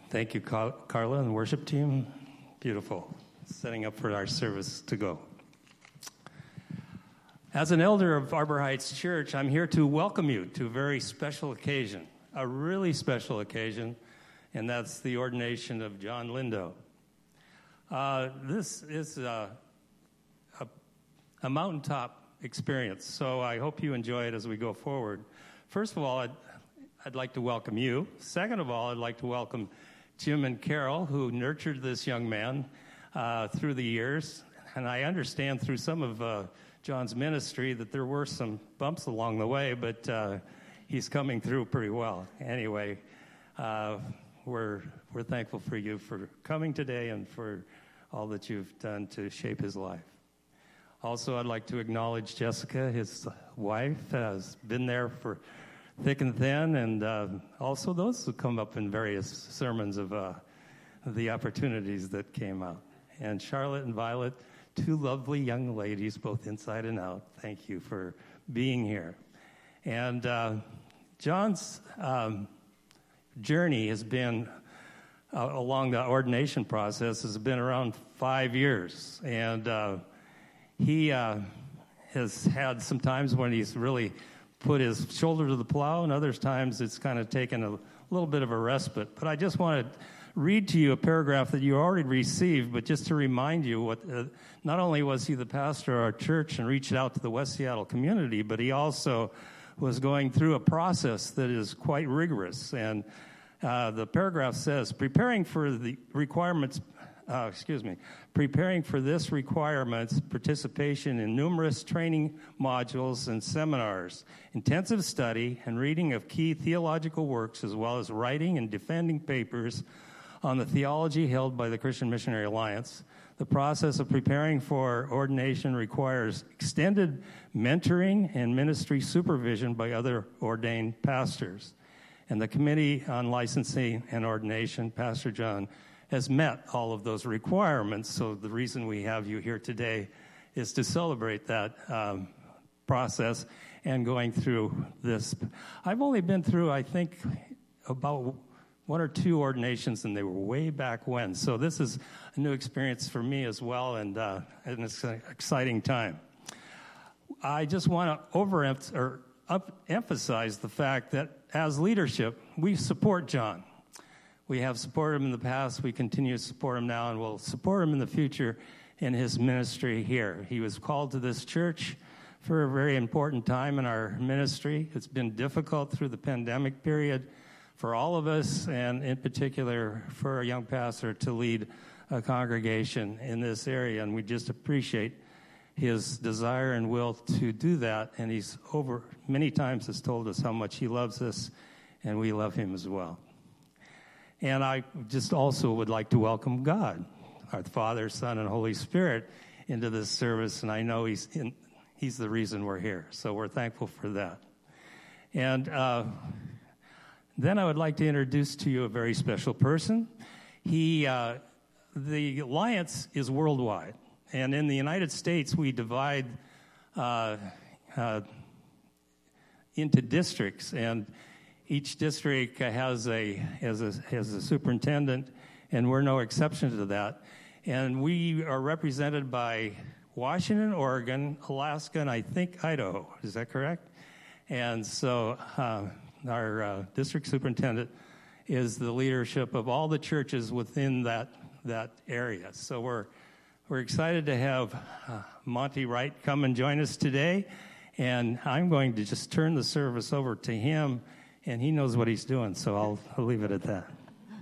Thank you, Carla and the worship team. Beautiful. Setting up for our service to go. As an elder of Arbor Heights Church, I'm here to welcome you to a very special occasion, a really special occasion, and that's the ordination of John Lindo. This is a mountaintop experience, so I hope you enjoy it as we go forward. First of all, I'd like to welcome you. Second of all, I'd like to welcome Jim and Carol, who nurtured this young man through the years. And I understand through some of John's ministry that there were some bumps along the way, but he's coming through pretty well. Anyway, we're thankful for you for coming today and for all that you've done to shape his life. Also, I'd like to acknowledge Jessica, his wife, has been there for thick and thin, and also those who come up in various sermons of the opportunities that came out. And Charlotte and Violet, two lovely young ladies, both inside and out. Thank you for being here. And John's journey has been, along the ordination process, has been around 5 years. And he has had some times when he's really put his shoulder to the plow, and other times it's kind of taken a little bit of a respite. But I just want to read to you a paragraph that you already received, but just to remind you what, not only was he the pastor of our church and reached out to the West Seattle community, but he also was going through a process that is quite rigorous. And the paragraph says, preparing for this requirements participation in numerous training modules and seminars, intensive study and reading of key theological works, as well as writing and defending papers on the theology held by the Christian Missionary Alliance. The process of preparing for ordination requires extended mentoring and ministry supervision by other ordained pastors. And the Committee on Licensing and Ordination, Pastor John, has met all of those requirements. So the reason we have you here today is to celebrate that process and going through this. I've only been through, I think, about 1 or 2 ordinations, and they were way back when. So this is a new experience for me as well, and it's an exciting time. I just want to emphasize the fact that as leadership, we support John. We have supported him in the past, we continue to support him now, and we'll support him in the future in his ministry here. He was called to this church for a very important time in our ministry. It's been difficult through the pandemic period for all of us, and in particular for a young pastor to lead a congregation in this area, and we just appreciate his desire and will to do that, and he's over many times has told us how much he loves us, and we love him as well. And I just also would like to welcome God, our Father, Son, and Holy Spirit, into this service. And I know He's the reason we're here. So we're thankful for that. And then I would like to introduce to you a very special person. The Alliance is worldwide. And in the United States, we divide into districts. And each district has a superintendent, and we're no exception to that. And we are represented by Washington, Oregon, Alaska, and I think Idaho. Is that correct? And so our district superintendent is the leadership of all the churches within that area. So we're excited to have Monty Wright come and join us today. And I'm going to just turn the service over to him. And he knows what he's doing, so I'll leave it at that.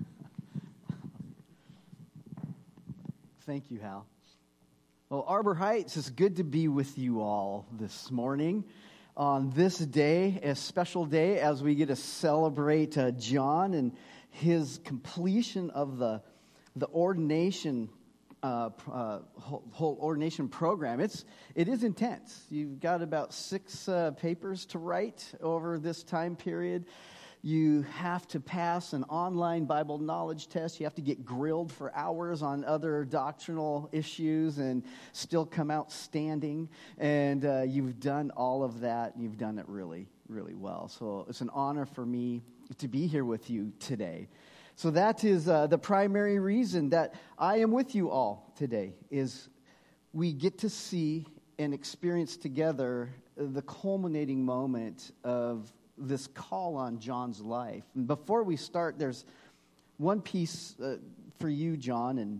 Thank you, Hal. Well, Arbor Heights, it's good to be with you all this morning. On this day, a special day, as we get to celebrate John and his completion of the ordination whole ordination program. It is intense. You've got about 6 papers to write over this time period. You have to pass an online Bible knowledge test. You have to get grilled for hours on other doctrinal issues and still come out standing. And you've done all of that, and you've done it really, really well. So it's an honor for me to be here with you today. So that is the primary reason that I am with you all today, is we get to see and experience together the culminating moment of this call on John's life. And before we start, there's one piece for you, John, and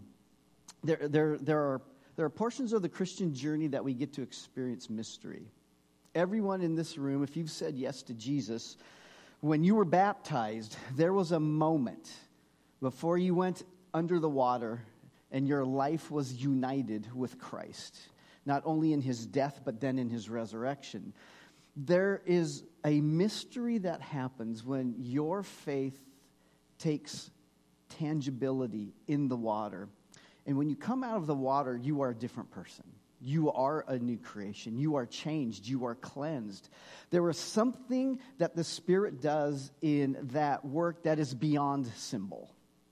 there are portions of the Christian journey that we get to experience mystery. Everyone in this room, if you've said yes to Jesus, when you were baptized, there was a moment before you went under the water and your life was united with Christ, not only in his death, but then in his resurrection. There is a mystery that happens when your faith takes tangibility in the water. And when you come out of the water, you are a different person. You are a new creation. You are changed. You are cleansed. There is something that the Spirit does in that work that is beyond symbol.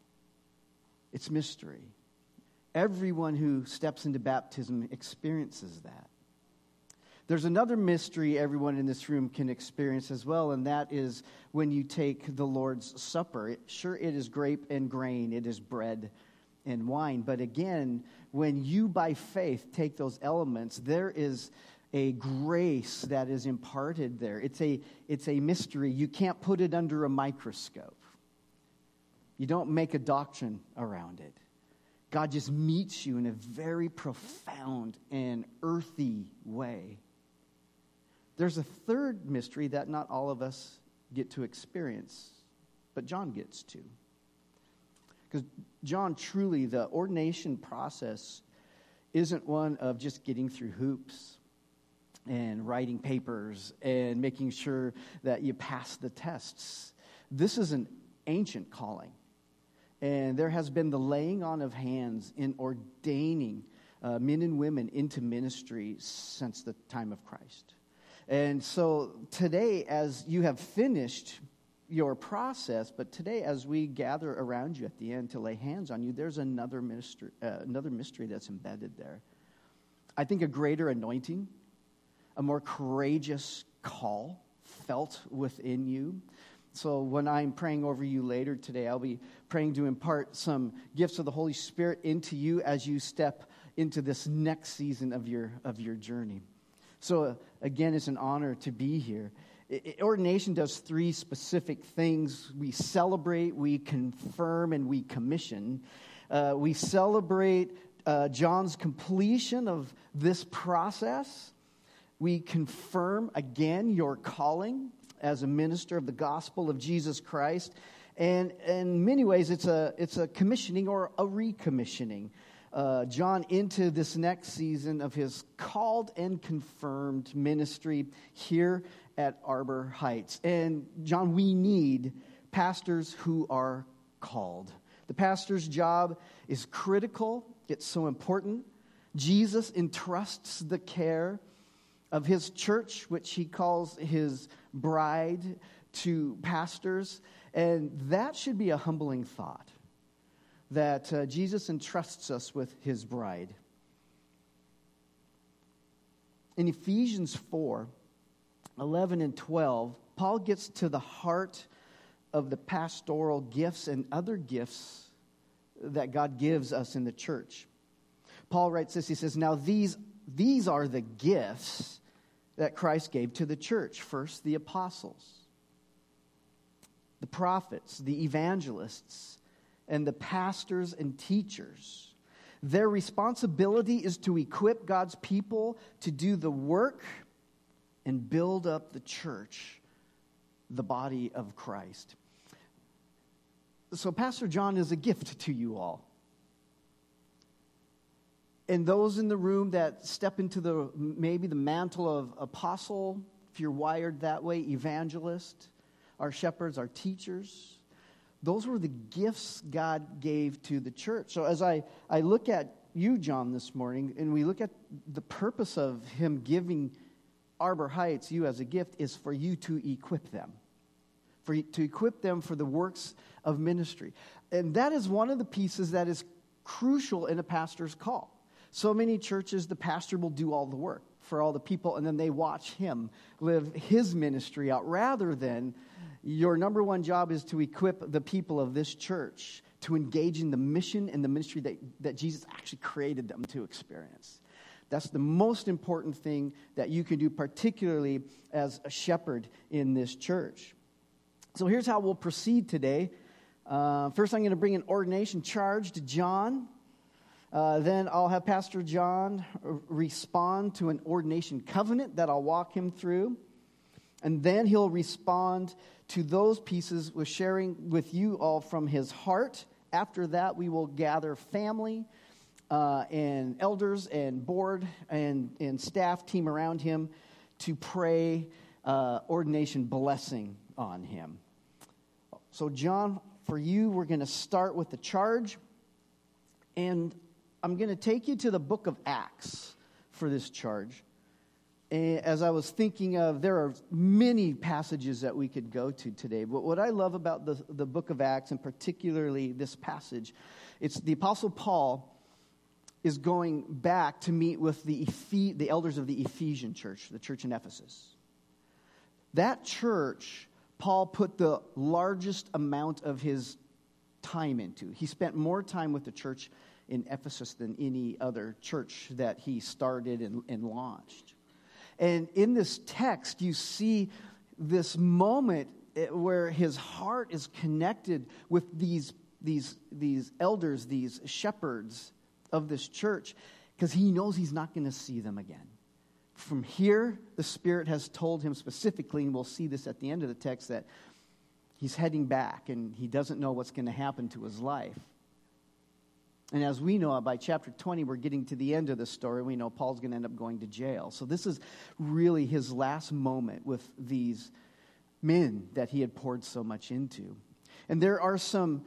It's mystery. Everyone who steps into baptism experiences that. There's another mystery everyone in this room can experience as well, and that is when you take the Lord's Supper. It is grape and grain. It is bread and wine. But again, when you by faith take those elements, there is a grace that is imparted there. It's a mystery. You can't put it under a microscope. You don't make a doctrine around it. God just meets you in a very profound and earthy way. There's a third mystery that not all of us get to experience, but John gets to. Because John, truly, the ordination process isn't one of just getting through hoops and writing papers and making sure that you pass the tests. This is an ancient calling. And there has been the laying on of hands in ordaining men and women into ministry since the time of Christ. And so today, as you have finished your process, but today as we gather around you at the end to lay hands on you, there's another mystery that's embedded there. I think a greater anointing, a more courageous call felt within you. So when I'm praying over you later today, I'll be praying to impart some gifts of the Holy Spirit into you as you step into this next season of your journey. So again, it's an honor to be here. Ordination does three specific things. We celebrate, we confirm, and we commission. We celebrate John's completion of this process. We confirm, again, your calling as a minister of the gospel of Jesus Christ. And in many ways, it's a commissioning or a recommissioning. John into this next season of his called and confirmed ministry here at Arbor Heights. And John, we need pastors who are called. The pastor's job is critical. It's so important. Jesus entrusts the care of his church, which he calls his bride, to pastors. And that should be a humbling thought, that Jesus entrusts us with his bride. In Ephesians 4:11 and 12, Paul gets to the heart of the pastoral gifts and other gifts that God gives us in the church. Paul writes this, he says, "Now these are the gifts that Christ gave to the church. First, the apostles, the prophets, the evangelists, and the pastors and teachers. Their responsibility is to equip God's people to do the work and build up the church, the body of Christ." So Pastor John is a gift to you all. And those in the room that step into maybe the mantle of apostle, if you're wired that way, evangelist, our shepherds, our teachers, those were the gifts God gave to the church. So as I look at you, John, this morning, and we look at the purpose of him giving Arbor Heights, you as a gift, is for you to equip them. To equip them for the works of ministry. And that is one of the pieces that is crucial in a pastor's call. So many churches, the pastor will do all the work for all the people, and then they watch him live his ministry out rather than, Your number one job is to equip the people of this church to engage in the mission and the ministry that Jesus actually created them to experience. That's the most important thing that you can do, particularly as a shepherd in this church. So here's how we'll proceed today. First, I'm going to bring an ordination charge to John. Then I'll have Pastor John respond to an ordination covenant that I'll walk him through. And then he'll respond to those pieces with sharing with you all from his heart. After that, we will gather family and elders and board and staff team around him to pray ordination blessing on him. So John, for you, we're going to start with the charge. And I'm going to take you to the book of Acts for this charge. As I was thinking of, there are many passages that we could go to today. But what I love about the book of Acts, and particularly this passage, it's the Apostle Paul is going back to meet with the elders of the Ephesian church, the church in Ephesus. That church, Paul put the largest amount of his time into. He spent more time with the church in Ephesus than any other church that he started and launched. And in this text, you see this moment where his heart is connected with these elders, these shepherds of this church, because he knows he's not going to see them again. From here, the Spirit has told him specifically, and we'll see this at the end of the text, that he's heading back, and he doesn't know what's going to happen to his life. And as we know, by chapter 20, we're getting to the end of the story. We know Paul's going to end up going to jail. So this is really his last moment with these men that he had poured so much into. And there are some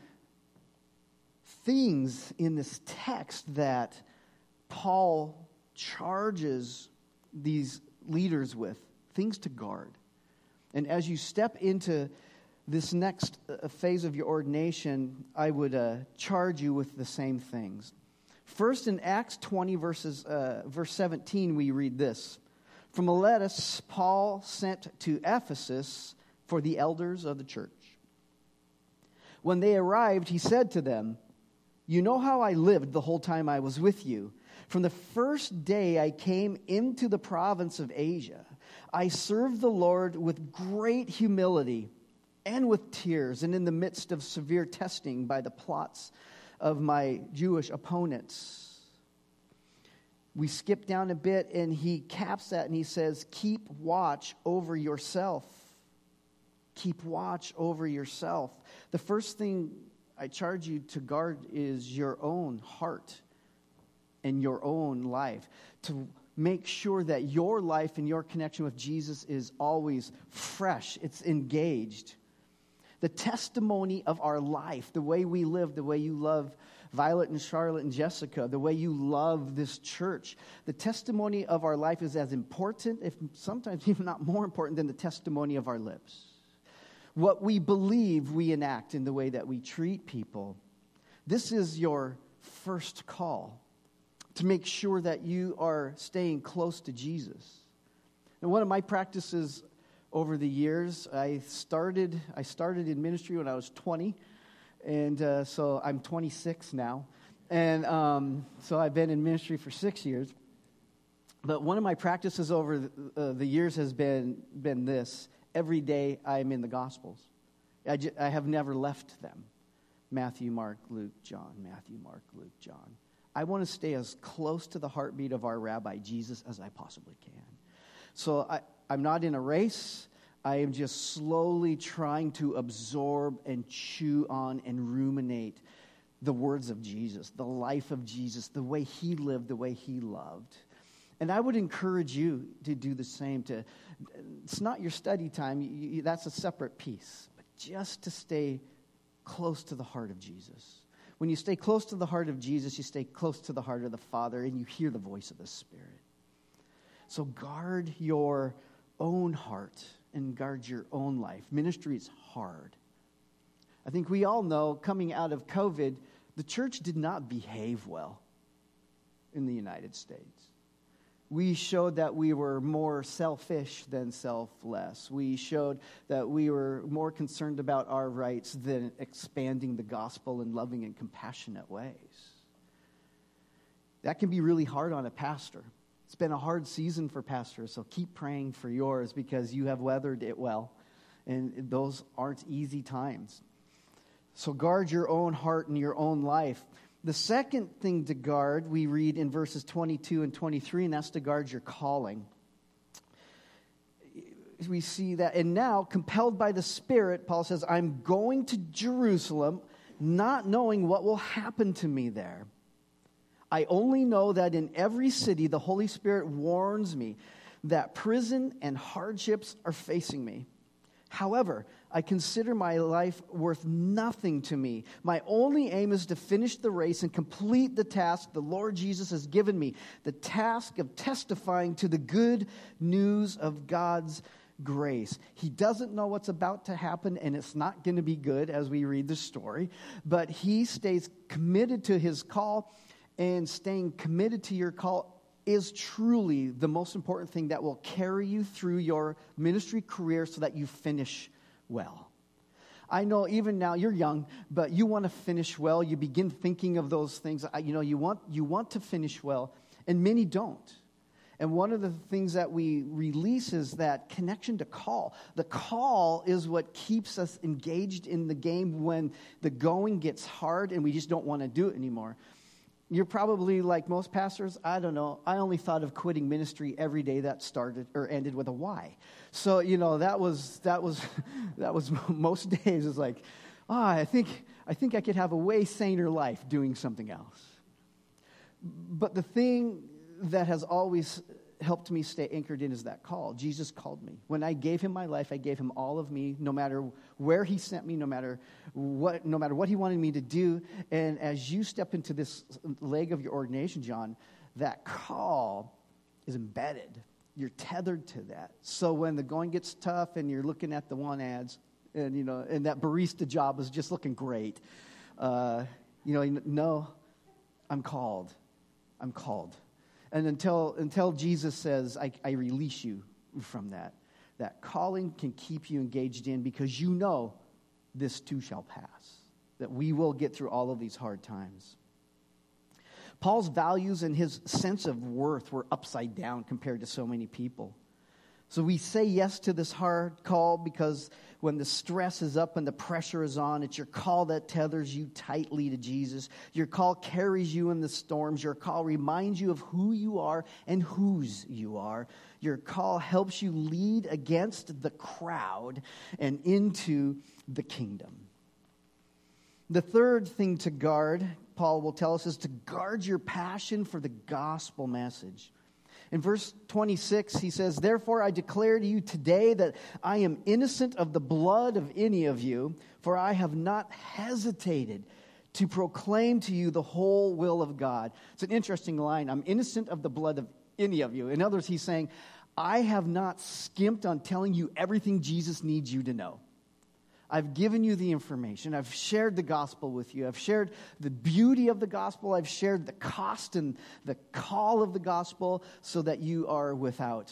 things in this text that Paul charges these leaders with, things to guard. And as you step into this next phase of your ordination, I would charge you with the same things. First, in Acts 20, verse 17, we read this. From Miletus, Paul sent to Ephesus for the elders of the church. When they arrived, he said to them, "You know how I lived the whole time I was with you. From the first day I came into the province of Asia, I served the Lord with great humility and with tears, and in the midst of severe testing by the plots of my Jewish opponents." We skip down a bit, and he caps that, and he says, "Keep watch over yourself." Keep watch over yourself. The first thing I charge you to guard is your own heart and your own life. To make sure that your life and your connection with Jesus is always fresh. It's engaged. The testimony of our life, the way we live, the way you love Violet and Charlotte and Jessica, the way you love this church, the testimony of our life is as important, if sometimes even not more important, than the testimony of our lips. What we believe, we enact in the way that we treat people. This is your first call, to make sure that you are staying close to Jesus. And one of my practices over the years, I started in ministry when I was 20, and so I'm 26 now. And so I've been in ministry for 6 years. But one of my practices over the years has been this. Every day I am in the Gospels. I have never left them. Matthew, Mark, Luke, John. Matthew, Mark, Luke, John. I want to stay as close to the heartbeat of our Rabbi Jesus as I possibly can. So I'm not in a race. I am just slowly trying to absorb and chew on and ruminate the words of Jesus, the life of Jesus, the way he lived, the way he loved. And I would encourage you to do the same. It's not your study time. That's a separate piece. But just to stay close to the heart of Jesus. When you stay close to the heart of Jesus, you stay close to the heart of the Father, and you hear the voice of the Spirit. So guard your own heart and guard your own life. Ministry is hard. I think we all know, coming out of COVID, the church did not behave well in the United States. We showed that we were more selfish than selfless. We showed that we were more concerned about our rights than expanding the gospel in loving and compassionate ways. That can be really hard on a pastor. It's been a hard season for pastors, so keep praying for yours because you have weathered it well. And those aren't easy times. So guard your own heart and your own life. The second thing to guard, we read in verses 22 and 23, and that's to guard your calling. We see that, and now, compelled by the Spirit, Paul says, I'm going to Jerusalem, not knowing what will happen to me there. I only know that in every city, the Holy Spirit warns me that prison and hardships are facing me. However, I consider my life worth nothing to me. My only aim is to finish the race and complete the task the Lord Jesus has given me, the task of testifying to the good news of God's grace. He doesn't know what's about to happen, and it's not going to be good as we read the story, but he stays committed to his call, and staying committed to your call is truly the most important thing that will carry you through your ministry career so that you finish well. I know even now you're young, but you want to finish well. You begin thinking of those things. You want to finish well, and many don't. And one of the things that we release is that connection to call. The call is what keeps us engaged in the game when the going gets hard and we just don't want to do it anymore. You're probably like most pastors, I don't know, I only thought of quitting ministry every day that started or ended with a Y. So, that was most days. It's like, I think I could have a way saner life doing something else. But the thing that has always helped me stay anchored in is that call. Jesus called me. When I gave him my life, I gave him all of me, no matter where he sent me, no matter what he wanted me to do. And as you step into this leg of your ordination, John, that call is embedded. You're tethered to that. So when the going gets tough and you're looking at the want ads and and that barista job is just looking great, no, I'm called. I'm called. And until Jesus says, I release you from that, that calling can keep you engaged in because this too shall pass, that we will get through all of these hard times. Paul's values and his sense of worth were upside down compared to so many people. So we say yes to this hard call because when the stress is up and the pressure is on, it's your call that tethers you tightly to Jesus. Your call carries you in the storms. Your call reminds you of who you are and whose you are. Your call helps you lead against the crowd and into the kingdom. The third thing to guard, Paul will tell us, is to guard your passion for the gospel message. In verse 26, he says, Therefore I declare to you today that I am innocent of the blood of any of you, for I have not hesitated to proclaim to you the whole will of God. It's an interesting line. I'm innocent of the blood of any of you. In other words, he's saying, I have not skimped on telling you everything Jesus needs you to know. I've given you the information. I've shared the gospel with you. I've shared the beauty of the gospel. I've shared the cost and the call of the gospel so that you are without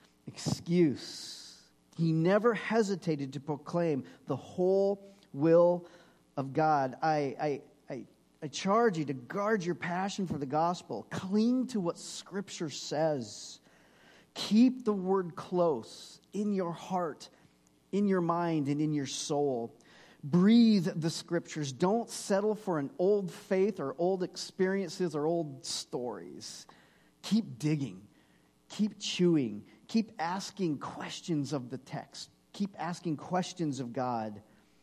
excuse. He never hesitated to proclaim the whole will of God. I charge you to guard your passion for the gospel. Cling to what Scripture says. Keep the word close in your heart, in your mind, and in your soul. Breathe the Scriptures. Don't settle for an old faith or old experiences or old stories. Keep digging. Keep chewing. Keep asking questions of the text. Keep asking questions of God.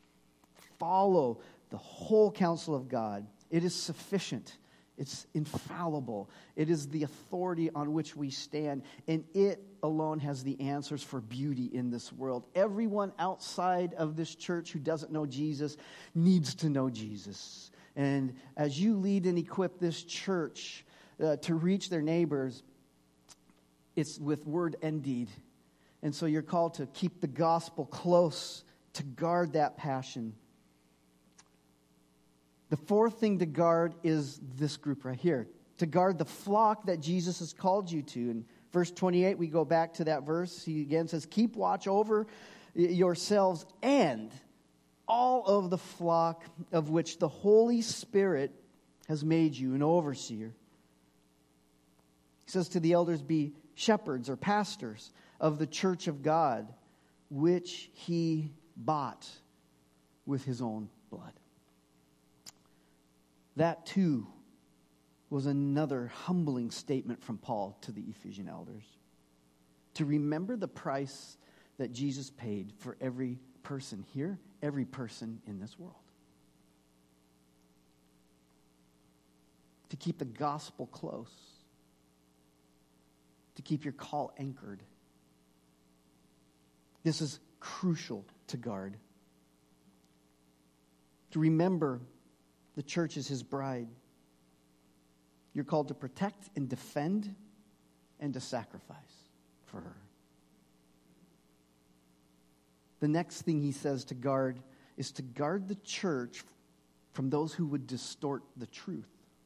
Follow the whole counsel of God. It is sufficient. It's infallible. It is the authority on which we stand, and it alone has the answers for beauty in this world. Everyone outside of this church who doesn't know Jesus needs to know Jesus. And as you lead and equip this church to reach their neighbors, it's with word and deed. And so you're called to keep the gospel close, to guard that passion. The fourth thing to guard is this group right here. To guard the flock that Jesus has called you to. In Verse 28, we go back to that verse. He again says, keep watch over yourselves and all of the flock of which the Holy Spirit has made you an overseer. He says to the elders, be shepherds or pastors of the church of God, which he bought with his own blood. That too was another humbling statement from Paul to the Ephesian elders. To remember the price that Jesus paid for every person here, every person in this world. To keep the gospel close. To keep your call anchored. This is crucial to guard. To remember the church is his bride. You're called to protect and defend and to sacrifice for her. The next thing he says to guard is to guard the church from those who would distort the truth.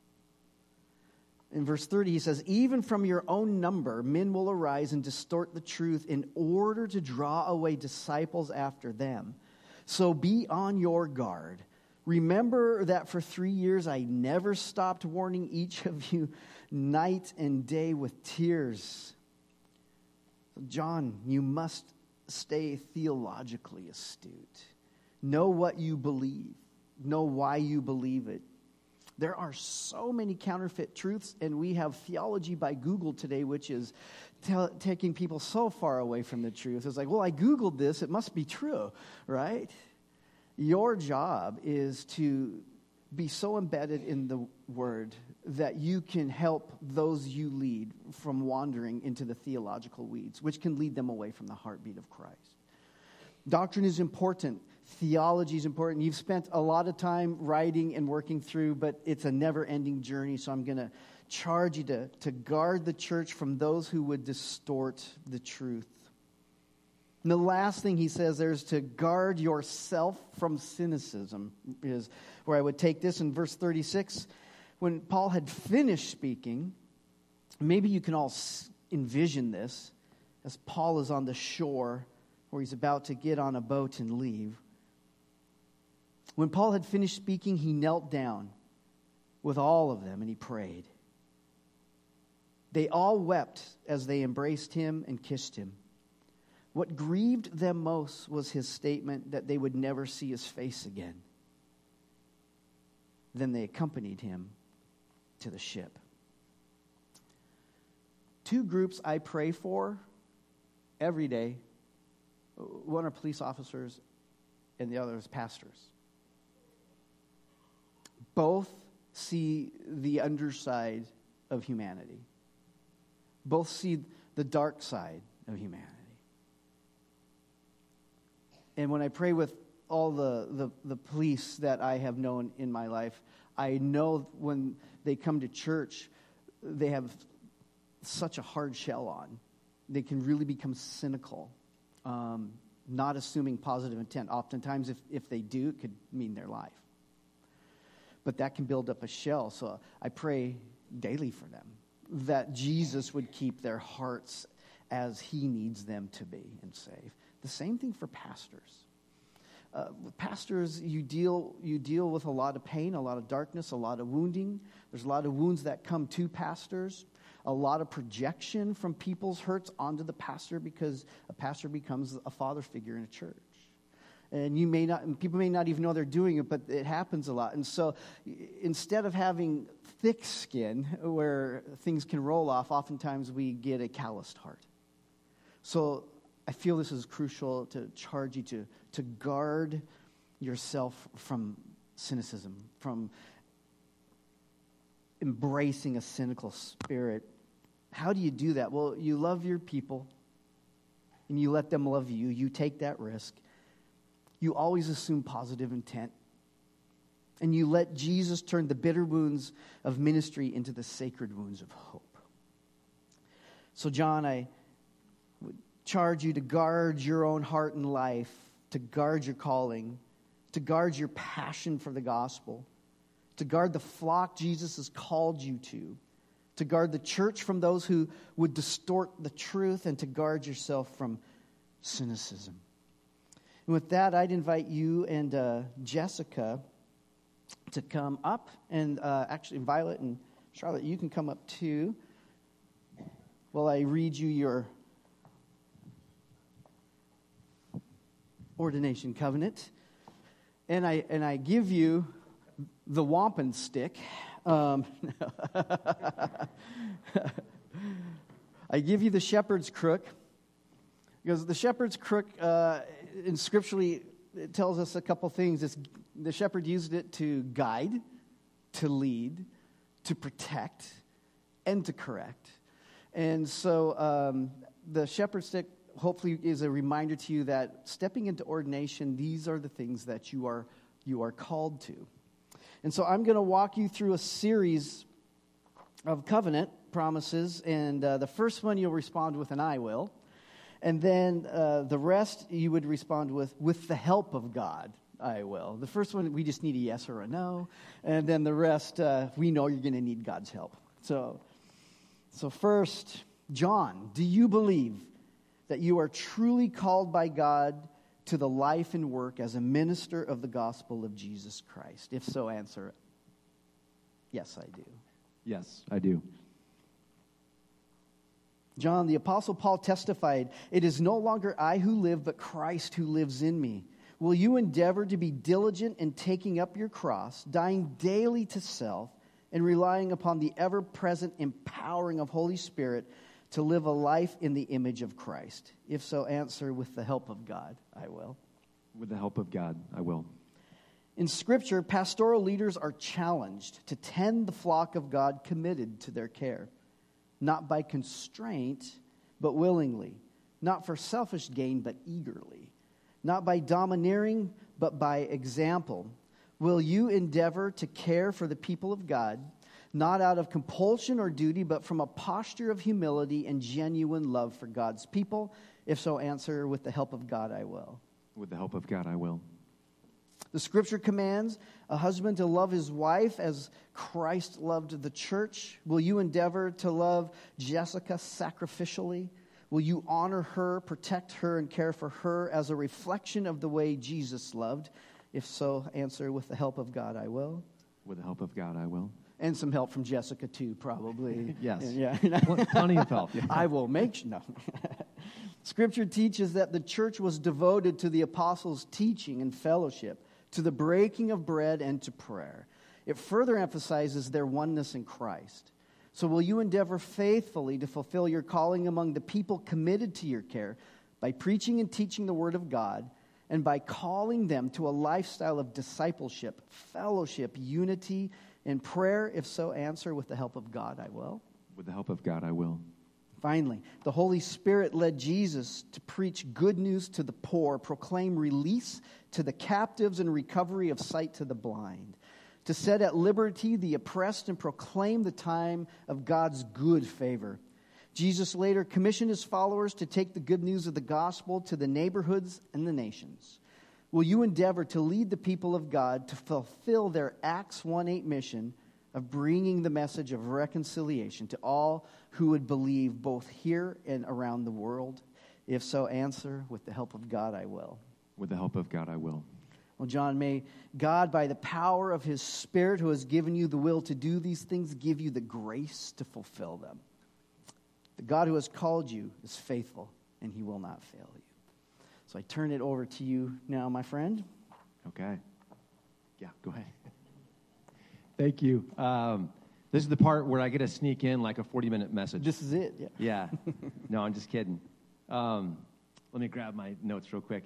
In verse 30, he says, even from your own number, men will arise and distort the truth in order to draw away disciples after them. So be on your guard. Remember that for 3 years I never stopped warning each of you night and day with tears. John, you must stay theologically astute. Know what you believe. Know why you believe it. There are so many counterfeit truths, and we have theology by Google today, which is taking people so far away from the truth. It's like, well, I Googled this, it must be true, right? Your job is to be so embedded in the Word that you can help those you lead from wandering into the theological weeds, which can lead them away from the heartbeat of Christ. Doctrine is important. Theology is important. You've spent a lot of time writing and working through, but it's a never-ending journey, so I'm going to charge you to guard the church from those who would distort the truth. And the last thing he says there is to guard yourself from cynicism, is where I would take this in verse 36. When Paul had finished speaking, maybe you can all envision this as Paul is on the shore where he's about to get on a boat and leave. When Paul had finished speaking, he knelt down with all of them and he prayed. They all wept as they embraced him and kissed him. What grieved them most was his statement that they would never see his face again. Then they accompanied him to the ship. Two groups I pray for every day. One are police officers and the other is pastors. Both see the underside of humanity. Both see the dark side of humanity. And when I pray with all the police that I have known in my life, I know when they come to church, they have such a hard shell on. They can really become cynical, not assuming positive intent. Oftentimes, if they do, it could mean their life. But that can build up a shell. So I pray daily for them that Jesus would keep their hearts as he needs them to be and safe. The same thing for pastors. Pastors, you deal with a lot of pain, a lot of darkness, a lot of wounding. There's a lot of wounds that come to pastors. A lot of projection from people's hurts onto the pastor because a pastor becomes a father figure in a church. And people may not even know they're doing it, but it happens a lot. And so instead of having thick skin where things can roll off, oftentimes we get a calloused heart. So I feel this is crucial to charge you to guard yourself from cynicism, from embracing a cynical spirit. How do you do that? Well, you love your people and you let them love you. You take that risk. You always assume positive intent. And you let Jesus turn the bitter wounds of ministry into the sacred wounds of hope. So, John, I would charge you to guard your own heart and life, to guard your calling, to guard your passion for the gospel, to guard the flock Jesus has called you to to guard the church from those who would distort the truth, and to guard yourself from cynicism. And with that, I'd invite you and Jessica to come up, and actually Violet and Charlotte, you can come up too while I read you your ordination covenant. And I give you the wampum stick. I give you the shepherd's crook, because the shepherd's crook, in scripturally, it tells us a couple things. The shepherd used it to guide, to lead, to protect, and to correct. And so the shepherd's stick hopefully is a reminder to you that stepping into ordination, these are the things that you are called to. And so I'm going to walk you through a series of covenant promises, and the first one you'll respond with an "I will," and then the rest you would respond with the help of God, "I will." The first one, we just need a yes or a no, and then the rest, we know you're going to need God's help. So first, John, do you believe that you are truly called by God to the life and work as a minister of the gospel of Jesus Christ? If so, answer, yes, I do. Yes, I do. John, the Apostle Paul testified, "It is no longer I who live, but Christ who lives in me. Will you endeavor to be diligent in taking up your cross, dying daily to self, and relying upon the ever-present empowering of Holy Spirit to live a life in the image of Christ? If so, answer, with the help of God, I will." With the help of God, I will. In Scripture, pastoral leaders are challenged to tend the flock of God committed to their care, not by constraint, but willingly, not for selfish gain, but eagerly, not by domineering, but by example. Will you endeavor to care for the people of God, not out of compulsion or duty, but from a posture of humility and genuine love for God's people? If so, answer, with the help of God, I will. With the help of God, I will. The Scripture commands a husband to love his wife as Christ loved the church. Will you endeavor to love Jessica sacrificially? Will you honor her, protect her, and care for her as a reflection of the way Jesus loved? If so, answer, with the help of God, I will. With the help of God, I will. And some help from Jessica, too, probably. Yes. Yeah. Plenty of help. Yeah. I will make no. Scripture teaches that the church was devoted to the apostles' teaching and fellowship, to the breaking of bread, and to prayer. It further emphasizes their oneness in Christ. So will you endeavor faithfully to fulfill your calling among the people committed to your care by preaching and teaching the Word of God, and by calling them to a lifestyle of discipleship, fellowship, unity, and prayer? If so, answer, with the help of God, I will. With the help of God, I will. Finally, the Holy Spirit led Jesus to preach good news to the poor, proclaim release to the captives, and recovery of sight to the blind, to set at liberty the oppressed, and proclaim the time of God's good favor. Jesus later commissioned his followers to take the good news of the gospel to the neighborhoods and the nations. Will you endeavor to lead the people of God to fulfill their Acts 1:8 mission of bringing the message of reconciliation to all who would believe, both here and around the world? If so, answer, with the help of God, I will. With the help of God, I will. Well, John, may God, by the power of his Spirit who has given you the will to do these things, give you the grace to fulfill them. The God who has called you is faithful, and he will not fail you. So I turn it over to you now, my friend. Okay. Yeah, go ahead. Thank you. This is the part where I get to sneak in like a 40-minute message. This is it, yeah. Yeah. No, I'm just kidding. Let me grab my notes real quick.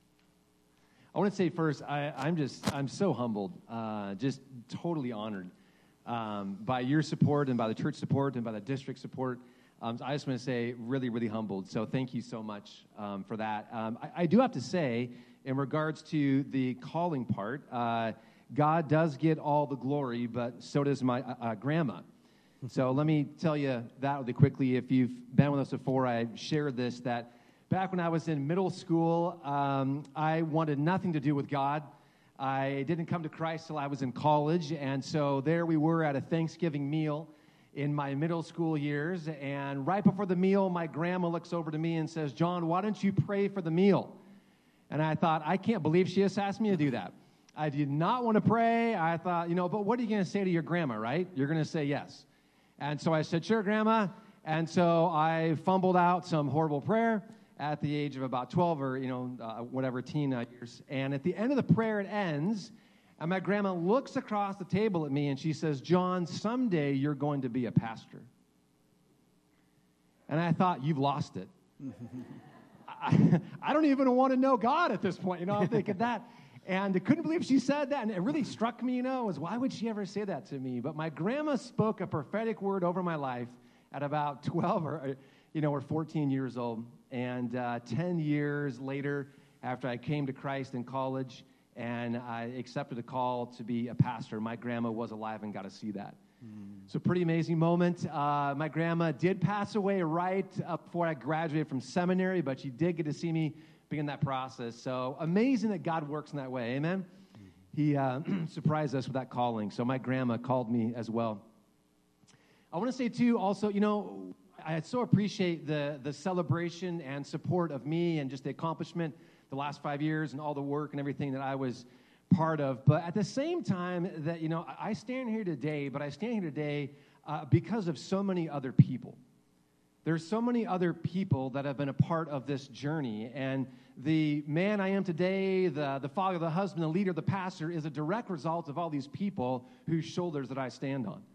I want to say first, I'm so humbled, just totally honored by your support and by the church support and by the district support. I just want to say really, really humbled. So thank you so much for that. I do have to say, in regards to the calling part, God does get all the glory, but so does my grandma. So let me tell you that really quickly. If you've been with us before, I shared this, that back when I was in middle school, I wanted nothing to do with God. I didn't come to Christ till I was in college, and so there we were at a Thanksgiving meal in my middle school years. And right before the meal, my grandma looks over to me and says, John, why don't you pray for the meal? And I thought, I can't believe she just asked me to do that. I did not want to pray. I thought, but what are you going to say to your grandma, right? You're going to say yes. And so I said, sure, Grandma. And so I fumbled out some horrible prayer at the age of about 12 or, whatever, teen years. And at the end of the prayer, it ends, and my grandma looks across the table at me, and she says, John, someday you're going to be a pastor. And I thought, you've lost it. I don't even want to know God at this point. I'm thinking that. And I couldn't believe she said that. And it really struck me, was why would she ever say that to me? But my grandma spoke a prophetic word over my life at about 12 or 14 years old. And 10 years later, after I came to Christ in college and I accepted a call to be a pastor, my grandma was alive and got to see that. So pretty amazing moment. My grandma did pass away right up before I graduated from seminary, but she did get to see me begin that process. So amazing that God works in that way. Amen? He surprised us with that calling. So my grandma called me as well. I want to say, too, also, I so appreciate the celebration and support of me and just the accomplishment the last 5 years and all the work and everything that I was part of. But at the same time that, I stand here today, but I stand here today because of so many other people. There's so many other people that have been a part of this journey. And the man I am today, the father, the husband, the leader, the pastor, is a direct result of all these people whose shoulders that I stand on.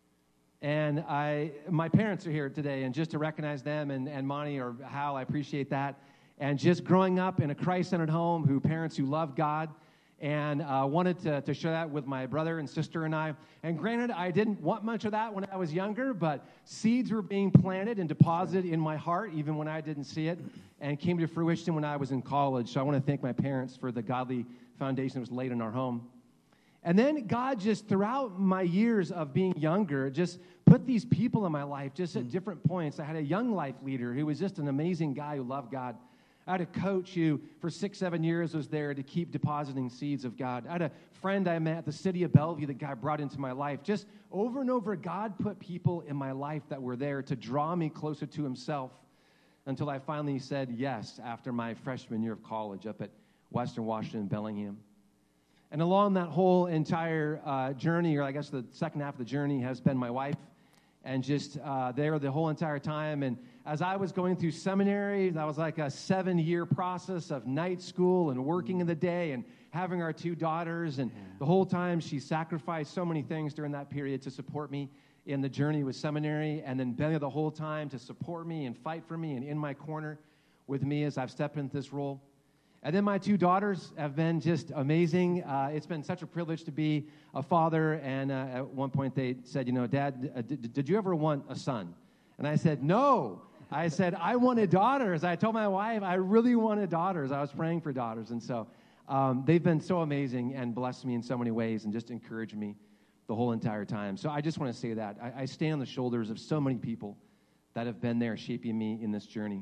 And my parents are here today, and just to recognize them, and Monty or Hal, I appreciate that. And just growing up in a Christ-centered home, parents who love God, and wanted to share that with my brother and sister and I. And granted, I didn't want much of that when I was younger, but seeds were being planted and deposited in my heart, even when I didn't see it, and came to fruition when I was in college. So I want to thank my parents for the godly foundation that was laid in our home. And then God just, throughout my years of being younger, just put these people in my life just at different points. I had a young life leader who was just an amazing guy who loved God. I had a coach who, for 6-7 years, was there to keep depositing seeds of God. I had a friend I met at the city of Bellevue that God brought into my life. Just over and over, God put people in my life that were there to draw me closer to himself until I finally said yes after my freshman year of college up at Western Washington, Bellingham. And along that whole entire journey, or I guess the second half of the journey, has been my wife. And just there the whole entire time. And as I was going through seminary, that was like a 7-year process of night school and working in the day and having our 2 daughters. And the whole time she sacrificed so many things during that period to support me in the journey with seminary. And then been there the whole time to support me and fight for me and in my corner with me as I've stepped into this role. And then my 2 daughters have been just amazing. It's been such a privilege to be a father. And at one point they said, Dad, did you ever want a son? And I said, no. I said, I wanted daughters. I told my wife I really wanted daughters. I was praying for daughters. And so they've been so amazing and blessed me in so many ways and just encouraged me the whole entire time. So I just want to say that. I stand on the shoulders of so many people that have been there shaping me in this journey.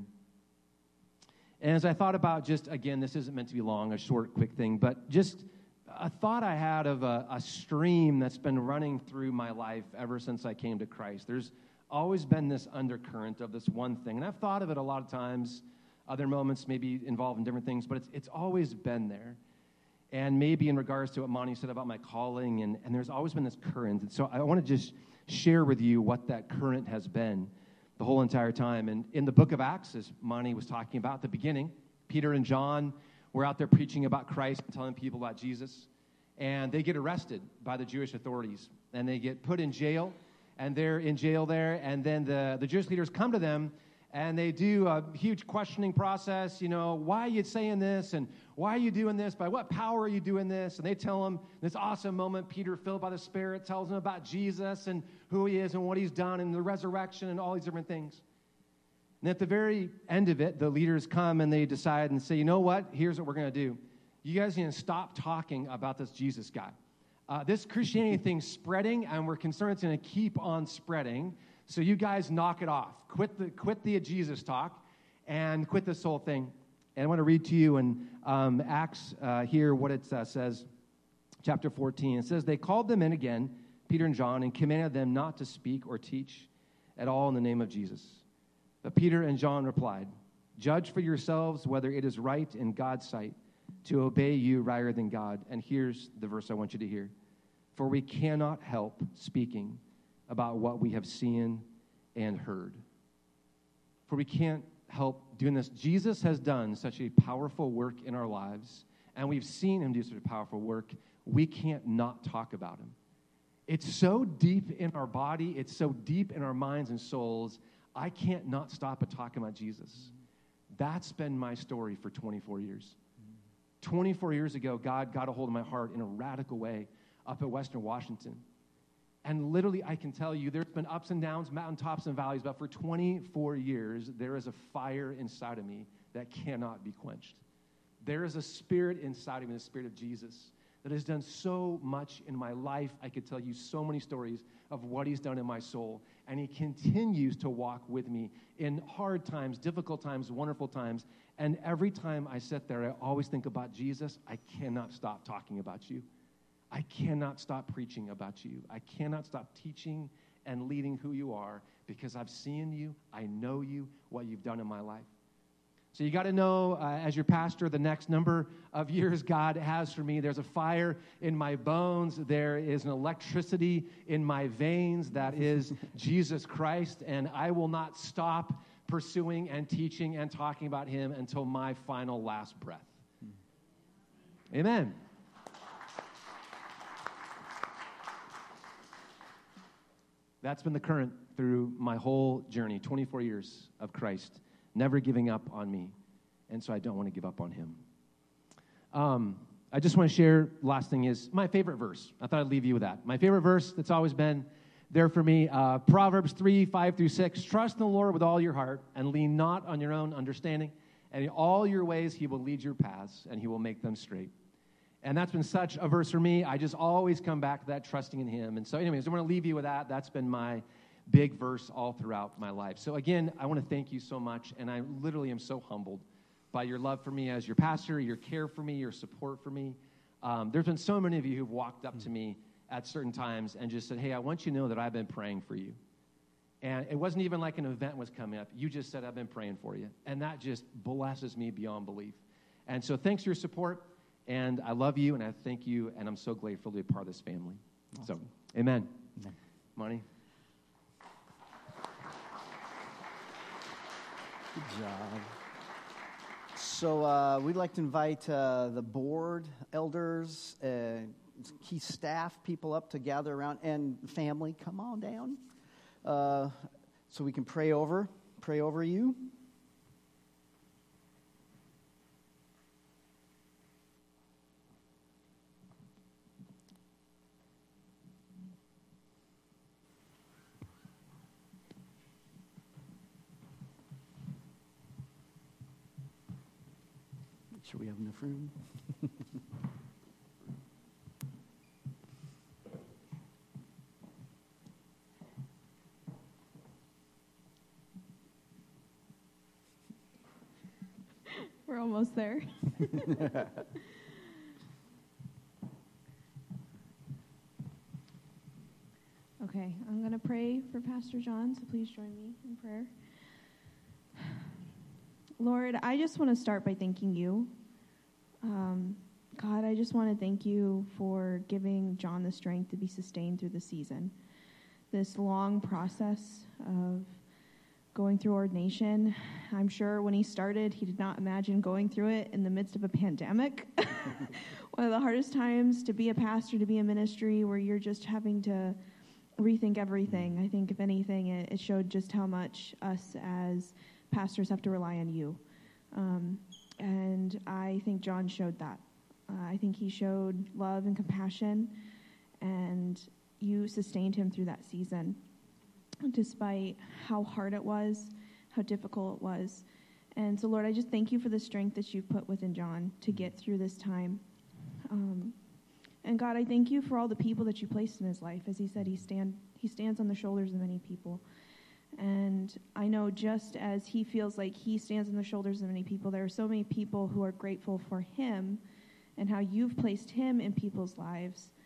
And as I thought about just, again, this isn't meant to be long, a short, quick thing, but just a thought I had of a stream that's been running through my life ever since I came to Christ. There's always been this undercurrent of this one thing. And I've thought of it a lot of times, other moments maybe involved in different things, but it's always been there. And maybe in regards to what Monty said about my calling, and there's always been this current. And so I want to just share with you what that current has been the whole entire time. And in the book of Acts, as Monty was talking about at the beginning, Peter and John were out there preaching about Christ and telling people about Jesus. And they get arrested by the Jewish authorities. And they get put in jail. And they're in jail there. And then the Jewish leaders come to them. And they do a huge questioning process. Why are you saying this? And why are you doing this? By what power are you doing this? And they tell them this awesome moment. Peter, filled by the Spirit, tells them about Jesus and who he is and what he's done and the resurrection and all these different things. And at the very end of it, the leaders come and they decide and say, you know what? Here's what we're going to do. You guys need to stop talking about this Jesus guy. This Christianity thing's spreading, and we're concerned it's going to keep on spreading. So you guys knock it off. Quit the Jesus talk and quit this whole thing. And I want to read to you in Acts here what it says, chapter 14. It says, they called them in again Peter and John, and commanded them not to speak or teach at all in the name of Jesus. But Peter and John replied, "Judge for yourselves whether it is right in God's sight to obey you rather than God." And here's the verse I want you to hear. "For we cannot help speaking about what we have seen and heard." For we can't help doing this. Jesus has done such a powerful work in our lives, and we've seen him do such a powerful work, we can't not talk about him. It's so deep in our body, it's so deep in our minds and souls, I can't not stop at talking about Jesus. That's been my story for 24 years. 24 years ago, God got a hold of my heart in a radical way up at Western Washington. And literally, I can tell you, there's been ups and downs, mountaintops and valleys, but for 24 years, there is a fire inside of me that cannot be quenched. There is a spirit inside of me, the Spirit of Jesus, that has done so much in my life. I could tell you so many stories of what he's done in my soul, and he continues to walk with me in hard times, difficult times, wonderful times, and every time I sit there, I always think about Jesus. I cannot stop talking about you. I cannot stop preaching about you. I cannot stop teaching and leading who you are because I've seen you, I know you, what you've done in my life. So you got to know, as your pastor, the next number of years God has for me. There's a fire in my bones. There is an electricity in my veins that is Jesus Christ, and I will not stop pursuing and teaching and talking about him until my final last breath. Amen. That's been the current through my whole journey, 24 years of Christ, never giving up on me, and so I don't want to give up on him. I just want to share, last thing is, my favorite verse. I thought I'd leave you with that. My favorite verse that's always been there for me, Proverbs 3, 5 through 6, "Trust in the Lord with all your heart, and lean not on your own understanding, and in all your ways he will lead your paths, and he will make them straight." And that's been such a verse for me. I just always come back to that, trusting in him. And so anyways, I want to leave you with that. That's been my big verse all throughout my life. So again, I want to thank you so much, and I literally am so humbled by your love for me as your pastor, your care for me, your support for me. There's been so many of you who've walked up to me at certain times and just said, "Hey, I want you to know that I've been praying for you." And it wasn't even like an event was coming up. You just said, "I've been praying for you." And that just blesses me beyond belief. And so thanks for your support. And I love you, and I thank you, and I'm so grateful to be a part of this family. Awesome. So, amen. Monty? Good job. So we'd like to invite the board, elders, key staff people up to gather around, and family, come on down, so we can pray over you. Sure we have enough room. We're almost there. Okay, I'm going to pray for Pastor John, so please join me in prayer. Lord, I just want to start by thanking you. God, I just want to thank you for giving John the strength to be sustained through the season. This long process of going through ordination. I'm sure when he started, he did not imagine going through it in the midst of a pandemic. One of the hardest times to be a pastor, to be a ministry where you're just having to rethink everything. I think, if anything, it showed just how much us as pastors have to rely on you. And I think John showed that. I think he showed love and compassion, and you sustained him through that season, despite how hard it was, how difficult it was. And so, Lord, I just thank you for the strength that you've put within John to get through this time. And God, I thank you for all the people that you placed in his life. As he said, he stands on the shoulders of many people. And I know just as he feels like he stands on the shoulders of many people, there are so many people who are grateful for him and how you've placed him in people's lives.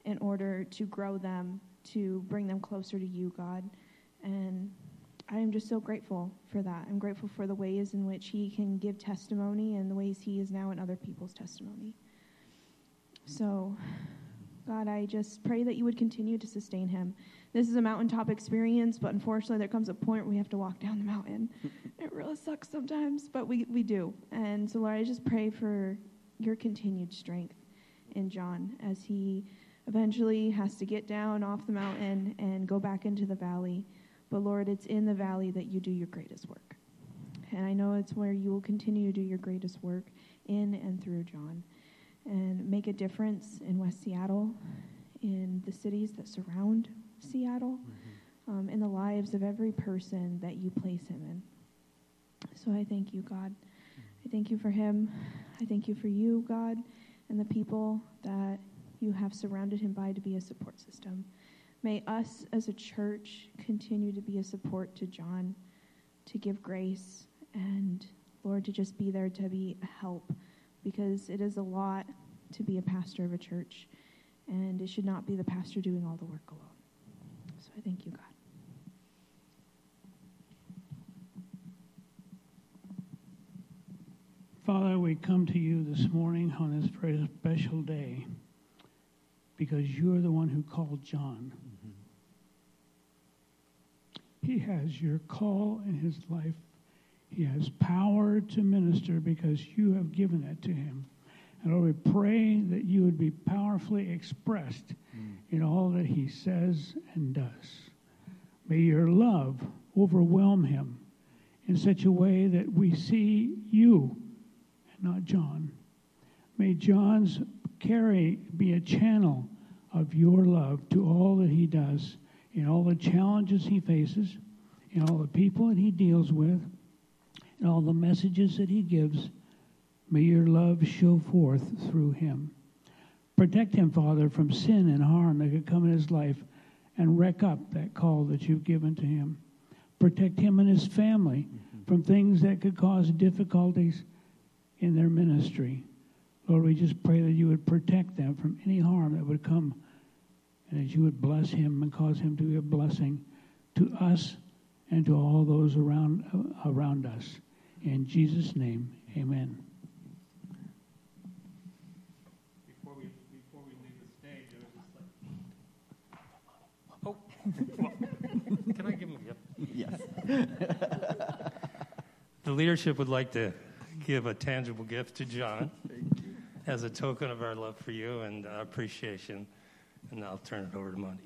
in order to grow them, to bring them closer to you, God. And I am just so grateful for that. I'm grateful for the ways in which he can give testimony and the ways he is now in other people's testimony. So, God, I just pray that you would continue to sustain him. This is a mountaintop experience, but unfortunately there comes a point where we have to walk down the mountain. It really sucks sometimes, but we do. And so, Lord, I just pray for your continued strength in John as he eventually has to get down off the mountain and go back into the valley. But, Lord, it's in the valley that you do your greatest work. And I know it's where you will continue to do your greatest work in and through John and make a difference in West Seattle, in the cities that surround Seattle, in the lives of every person that you place him in. So I thank you, God. I thank you for him. I thank you for you, God, and the people that you have surrounded him by to be a support system. May us as a church continue to be a support to John, to give grace, and, Lord, to just be there to be a help, because it is a lot to be a pastor of a church, and it should not be the pastor doing all the work alone. So I thank you, God. Father, we come to you this morning on this very special day because you're the one who called John. He has your call in his life. He has power to minister because you have given it to him. And Lord, we pray that you would be powerfully expressed in all that he says and does. May your love overwhelm him in such a way that we see you and not John. May John's carry be a channel of your love to all that he does, in all the challenges he faces, in all the people that he deals with, in all the messages that he gives. May your love show forth through him. Protect him, Father, from sin and harm that could come in his life and wreck up that call that you've given to him. Protect him and his family from things that could cause difficulties in their ministry. Lord, we just pray that you would protect them from any harm that would come, and that you would bless him and cause him to be a blessing to us and to all those around us. In Jesus' name, amen. Before we leave the stage, it was just like, well, can I give him a gift? Yes. The leadership would like to give a tangible gift to John as a token of our love for you and appreciation. And I'll turn it over to Monty.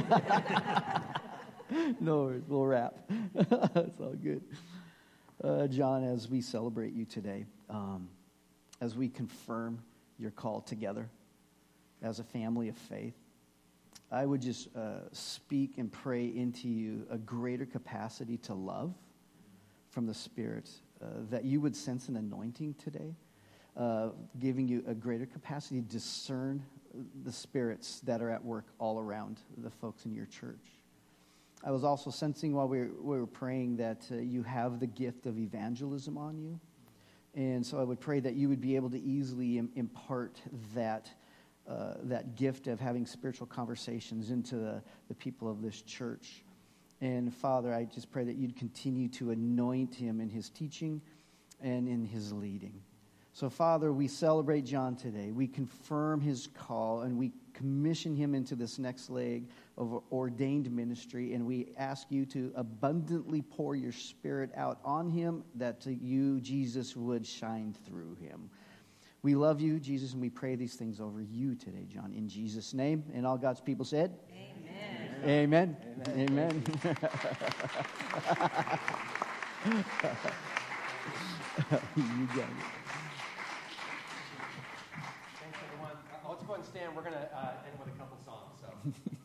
No worries, we'll wrap. It's all good. John, as we celebrate you today, as we confirm your call together as a family of faith, I would just speak and pray into you a greater capacity to love from the Spirit, that you would sense an anointing today, giving you a greater capacity to discern the spirits that are at work all around the folks in your church. I was also sensing while we were praying that you have the gift of evangelism on you. And so I would pray that you would be able to easily impart that gift of having spiritual conversations into the people of this church. And Father, I just pray that you'd continue to anoint him in his teaching and in his leading. So, Father, we celebrate John today. We confirm his call, and we commission him into this next leg of ordained ministry, and we ask you to abundantly pour your Spirit out on him, that you, Jesus, would shine through him. We love you, Jesus, and we pray these things over you today, John, in Jesus' name. And all God's people said? Amen. Amen. Amen. You got it. Thanks, everyone. Let's go ahead and stand. We're going to end with a couple songs. So.